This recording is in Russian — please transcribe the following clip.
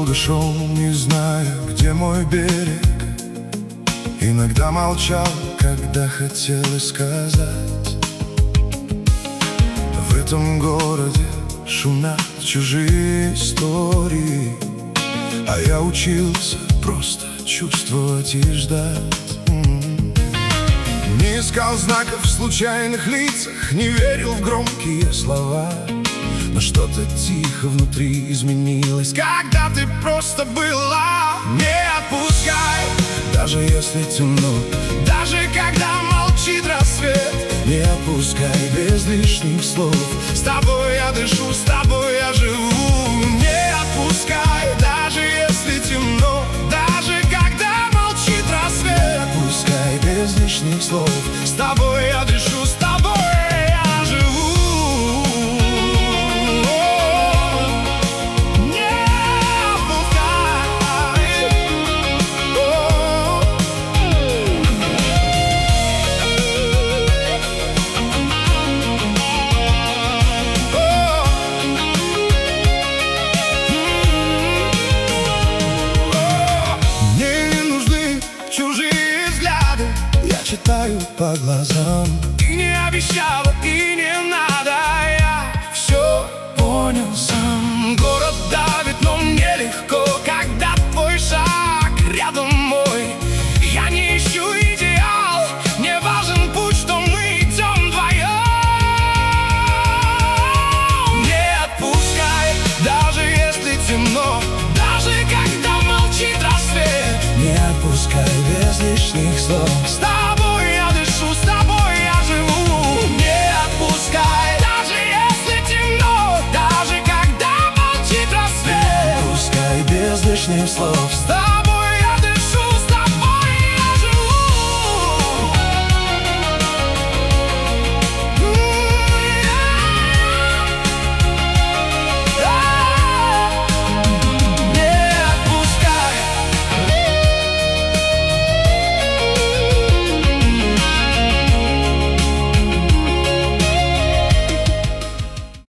долго шел, не зная, где мой берег. Иногда молчал, когда хотелось сказать. В этом городе шумят чужие истории, а я учился просто чувствовать и ждать. Не искал знаков в случайных лицах, не верил в громкие слова. Но что-то тихо внутри изменилось, когда ты просто была. Не отпускай, даже если темно, даже когда молчит рассвет. Не отпускай без лишних слов. С тобой я дышу, с тобой я живу. Не отпускай, даже если темно, даже когда молчит рассвет. Не отпускай без лишних слов. С тобой я дышу, с тобой я живу. Читаю по глазам. Ты не обещала и не надо, я все понял сам. Город давит, но мне легко, когда твой шаг рядом мой. Я не ищу идеал, не важен путь, что мы идем вдвоем. Не отпускай, даже если темно, даже когда молчит рассвет. Не отпускай без лишних слов. Слов.